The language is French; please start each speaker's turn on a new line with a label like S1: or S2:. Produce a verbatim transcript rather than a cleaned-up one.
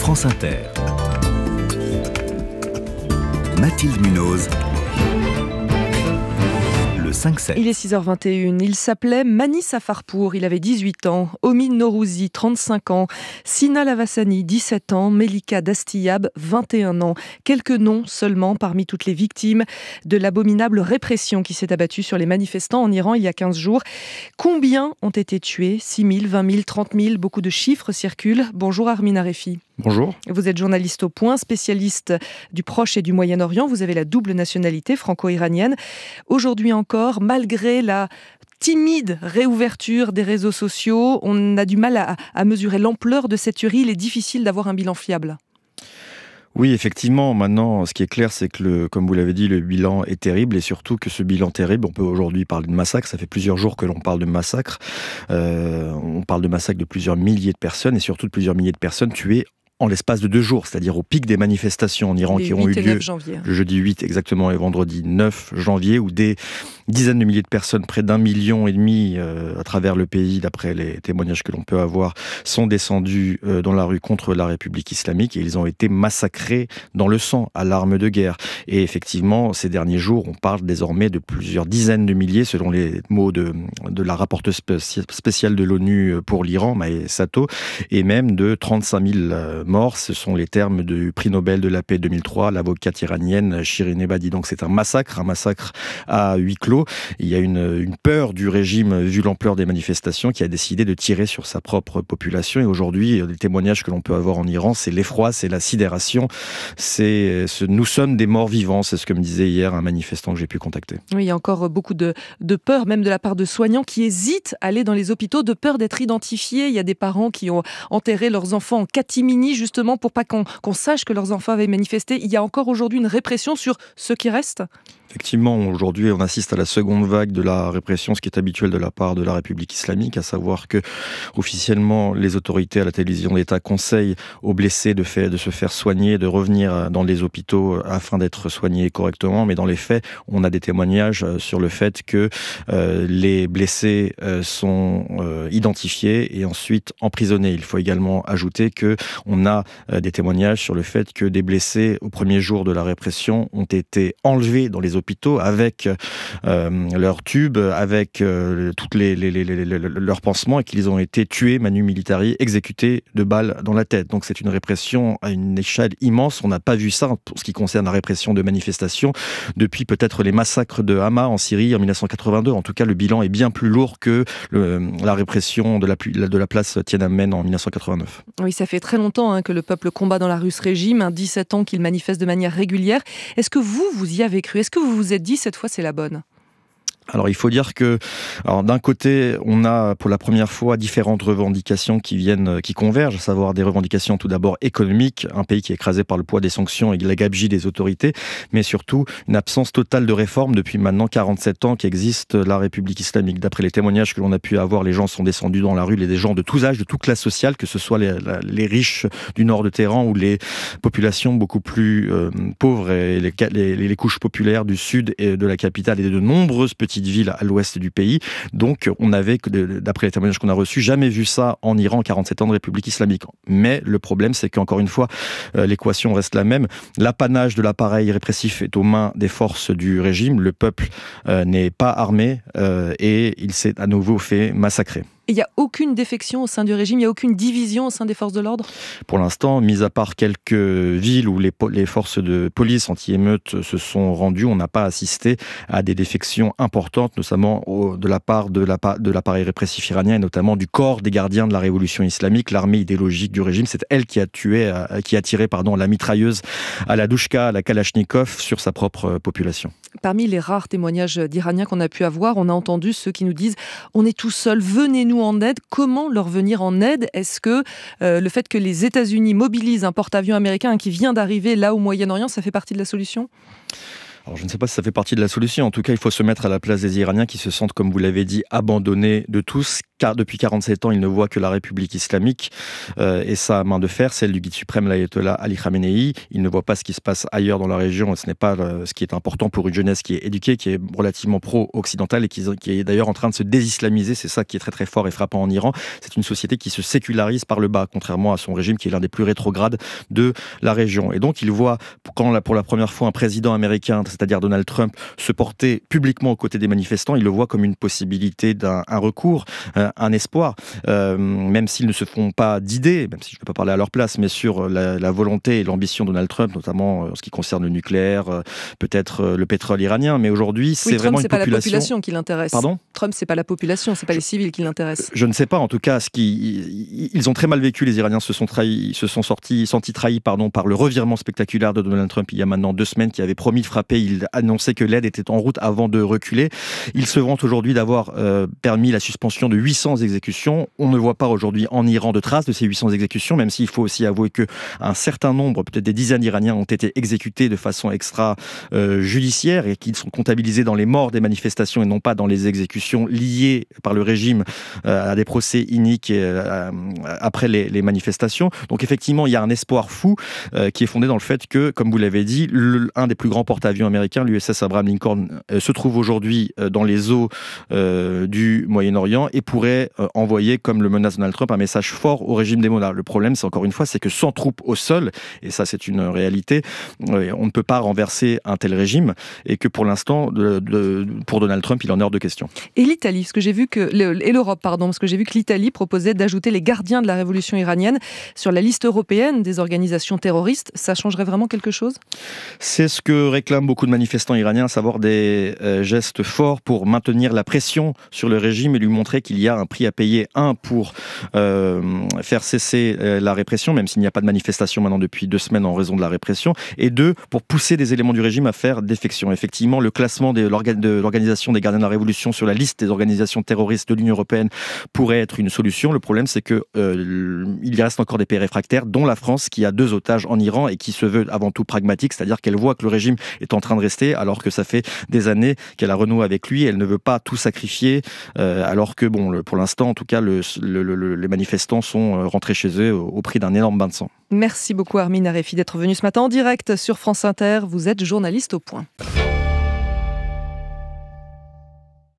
S1: France Inter. Mathilde Munoz. cinq sept.
S2: Il est six heures vingt et une. Il s'appelait Mani Safarpour. Il avait dix-huit ans. Omi Norouzi, trente-cinq ans. Sina Lavassani, dix-sept ans. Melika Dastiyab, vingt et un ans. Quelques noms seulement parmi toutes les victimes de l'abominable répression qui s'est abattue sur les manifestants en Iran il y a quinze jours. Combien ont été tués ? six mille, vingt mille, trente mille. Beaucoup de chiffres circulent. Bonjour Armin Arefi.
S3: Bonjour.
S2: Vous êtes journaliste au Point, spécialiste du Proche et du Moyen-Orient. Vous avez la double nationalité franco-iranienne. Aujourd'hui encore, malgré la timide réouverture des réseaux sociaux, on a du mal à, à mesurer l'ampleur de cette tuerie. Il est difficile d'avoir un bilan fiable.
S3: Oui, effectivement. Maintenant, ce qui est clair, c'est que, le, comme vous l'avez dit, le bilan est terrible et surtout que ce bilan terrible, on peut aujourd'hui parler de massacre. Ça fait plusieurs jours que l'on parle de massacre. Euh, on parle de massacre de plusieurs milliers de personnes et surtout de plusieurs milliers de personnes tuées en l'espace de deux jours, c'est-à-dire au pic des manifestations en Iran
S2: les
S3: qui ont eu lieu
S2: janvier.
S3: le jeudi huit exactement et vendredi neuf janvier, où des dizaines de milliers de personnes, près d'un million et demi euh, à travers le pays, d'après les témoignages que l'on peut avoir, sont descendus euh, dans la rue contre la République islamique et ils ont été massacrés dans le sang à l'arme de guerre. Et effectivement, ces derniers jours, on parle désormais de plusieurs dizaines de milliers, selon les mots de, de la rapporteuse spéciale de l'ONU pour l'Iran, Maë Sato, et même de trente-cinq mille euh, morts. Ce sont les termes du prix Nobel de la paix deux mille trois, l'avocate iranienne Shirin Ebadi. Donc c'est un massacre, un massacre à huis clos. Il y a une, une peur du régime, vu l'ampleur des manifestations, qui a décidé de tirer sur sa propre population. Et aujourd'hui, les témoignages que l'on peut avoir en Iran, c'est l'effroi, c'est la sidération. C'est, ce, nous sommes des morts vivants, c'est ce que me disait hier un manifestant que j'ai pu contacter.
S2: Oui, il y a encore beaucoup de, de peur, même de la part de soignants qui hésitent à aller dans les hôpitaux, de peur d'être identifiés. Il y a des parents qui ont enterré leurs enfants en catimini, justement pour pas qu'on, qu'on sache que leurs enfants avaient manifesté. Il y a encore aujourd'hui une répression sur ceux qui restent ?
S3: Effectivement, aujourd'hui, on assiste à la seconde vague de la répression, ce qui est habituel de la part de la République islamique, à savoir que, officiellement, les autorités à la télévision d'État conseillent aux blessés de, faire, de se faire soigner, de revenir dans les hôpitaux afin d'être soignés correctement. Mais dans les faits, on a des témoignages sur le fait que euh, les blessés euh, sont euh, identifiés et ensuite emprisonnés. Il faut également ajouter que on a euh, des témoignages sur le fait que des blessés, au premier jour de la répression, ont été enlevés dans les hôpitaux avec euh, leurs tubes, avec euh, toutes les, les, les, les, les, leurs pansements et qu'ils ont été tués manu militari, exécutés de balles dans la tête. Donc c'est une répression à une échelle immense. On n'a pas vu ça pour ce qui concerne la répression de manifestations depuis peut-être les massacres de Hama en Syrie en dix-neuf cent quatre-vingt-deux. En tout cas, le bilan est bien plus lourd que le, la répression de la, de la place Tiananmen en dix-neuf cent quatre-vingt-neuf.
S2: Oui, ça fait très longtemps hein, que le peuple combat dans la rue ce régime, hein, dix-sept ans qu'il manifeste de manière régulière. Est-ce que vous, vous y avez cru ? Est-ce que vous vous êtes dit, cette fois, c'est la bonne ?
S3: Alors il faut dire que, alors d'un côté, on a pour la première fois différentes revendications qui viennent, qui convergent, à savoir des revendications tout d'abord économiques, un pays qui est écrasé par le poids des sanctions et de la gabegie des autorités, mais surtout une absence totale de réforme depuis maintenant quarante-sept ans qu'existe la République islamique. D'après les témoignages que l'on a pu avoir, les gens sont descendus dans la rue, les gens de tous âges, de toute classe sociale, que ce soit les, les riches du nord de Téhéran ou les populations beaucoup plus euh, pauvres et les, les, les couches populaires du sud et de la capitale et de nombreuses petites villes à l'ouest du pays. Donc, on avait, d'après les témoignages qu'on a reçus, jamais vu ça en Iran en quarante-sept ans de République islamique. Mais le problème, c'est qu'encore une fois, euh, l'équation reste la même. L'apanage de l'appareil répressif est aux mains des forces du régime. Le peuple euh, n'est pas armé euh, et il s'est à nouveau fait massacrer.
S2: Il n'y a aucune défection au sein du régime, il n'y a aucune division au sein des forces de l'ordre ?
S3: Pour l'instant, mis à part quelques villes où les, po- les forces de police anti-émeutes se sont rendues, on n'a pas assisté à des défections importantes, notamment au, de la part de, la, de l'appareil répressif iranien et notamment du corps des gardiens de la révolution islamique, l'armée idéologique du régime. C'est elle qui a tué, euh, qui a tiré pardon, la mitrailleuse à la douchka, à la kalachnikov sur sa propre population.
S2: Parmi les rares témoignages d'Iraniens qu'on a pu avoir, on a entendu ceux qui nous disent « on est tout seuls, venez-nous en aide ». Comment leur venir en aide ? Est-ce que euh, le fait que les États-Unis mobilisent un porte-avions américain qui vient d'arriver là au Moyen-Orient, ça fait partie de la solution ?
S3: Alors, je ne sais pas si ça fait partie de la solution. En tout cas, il faut se mettre à la place des Iraniens qui se sentent, comme vous l'avez dit, abandonnés de tous. Car depuis quarante-sept ans, ils ne voient que la République islamique euh, et sa main de fer, celle du guide suprême, l'ayatollah Ali Khamenei. Ils ne voient pas ce qui se passe ailleurs dans la région. Et ce n'est pas euh, ce qui est important pour une jeunesse qui est éduquée, qui est relativement pro-occidentale et qui, qui est d'ailleurs en train de se désislamiser. C'est ça qui est très très fort et frappant en Iran. C'est une société qui se sécularise par le bas, contrairement à son régime qui est l'un des plus rétrogrades de la région. Et donc, ils voient, quand pour la première fois un président américain, c'est-à-dire Donald Trump, se porter publiquement aux côtés des manifestants, ils le voient comme une possibilité d'un un recours, un, un espoir, euh, même s'ils ne se font pas d'idées, même si je ne peux pas parler à leur place, mais sur la, la volonté et l'ambition de Donald Trump, notamment en ce qui concerne le nucléaire, euh, peut-être euh, le pétrole iranien, mais aujourd'hui, c'est
S2: oui,
S3: vraiment
S2: Trump,
S3: une
S2: c'est
S3: population...
S2: pas la population qui l'intéresse.
S3: Pardon ?
S2: Trump, c'est pas la population, c'est pas les civils qui l'intéressent.
S3: Je ne sais pas, en tout cas, ce qui... ils ont très mal vécu, les Iraniens se sont, trahis, se sont sortis, sentis trahis pardon, par le revirement spectaculaire de Donald Trump il y a maintenant deux semaines, qui avait promis de frapper. Il annonçait que l'aide était en route avant de reculer. Il se vante aujourd'hui d'avoir euh, permis la suspension de huit cents exécutions. On ne voit pas aujourd'hui en Iran de traces de ces huit cents exécutions, même s'il faut aussi avouer qu'un certain nombre, peut-être des dizaines d'Iraniens, ont été exécutés de façon extra-judiciaire euh, et qu'ils sont comptabilisés dans les morts des manifestations et non pas dans les exécutions liées par le régime euh, à des procès iniques et, euh, après les, les manifestations. Donc effectivement, il y a un espoir fou euh, qui est fondé dans le fait que, comme vous l'avez dit, le, un des plus grands porte-avions américains, l'U S S Abraham Lincoln, euh, se trouve aujourd'hui euh, dans les eaux euh, du Moyen-Orient et pourrait euh, envoyer, comme le menace Donald Trump, un message fort au régime des Mollahs. Le problème, c'est encore une fois, c'est que sans troupes au sol, et ça c'est une réalité, euh, on ne peut pas renverser un tel régime et que pour l'instant, de, de, pour Donald Trump, il en est hors de question.
S2: Et l'Italie, parce que j'ai vu que et l'Europe, pardon, parce que j'ai vu que l'Italie proposait d'ajouter les gardiens de la révolution iranienne sur la liste européenne des organisations terroristes. Ça changerait vraiment quelque chose ?
S3: C'est ce que réclament beaucoup de manifestants iraniens, à savoir des euh, gestes forts pour maintenir la pression sur le régime et lui montrer qu'il y a un prix à payer, un, pour euh, faire cesser euh, la répression, même s'il n'y a pas de manifestation maintenant depuis deux semaines en raison de la répression, et deux, pour pousser des éléments du régime à faire défection. Effectivement, le classement de l'organisation des gardiens de la révolution sur la liste des organisations terroristes de l'Union européenne pourrait être une solution. Le problème, c'est que euh, il y reste encore des pays réfractaires, dont la France, qui a deux otages en Iran et qui se veut avant tout pragmatique, c'est-à-dire qu'elle voit que le régime est en train de rester, alors que ça fait des années qu'elle a renoué avec lui. Elle ne veut pas tout sacrifier, euh, alors que, bon, le, pour l'instant, en tout cas, le, le, le, les manifestants sont rentrés chez eux au, au prix d'un énorme bain de sang.
S2: Merci beaucoup Armin Arefi d'être venu ce matin en direct sur France Inter. Vous êtes journaliste au Point.